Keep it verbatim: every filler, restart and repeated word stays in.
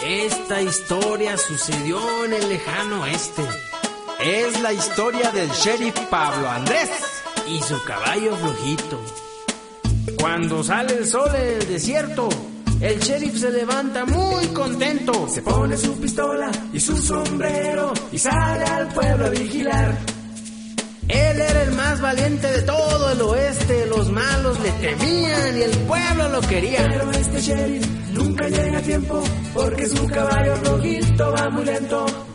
Esta historia sucedió en el lejano oeste. Es la historia del sheriff Pablo Andrés y su caballo flojito. Cuando sale el sol en el desierto, el sheriff se levanta muy contento. Se pone su pistola y su sombrero y sale al pueblo a vigilar. Él era el más valiente de todo el oeste. Los malos le temían y el pueblo lo quería. Pero este sheriff nunca llega a tiempo porque su caballo rojito va muy lento.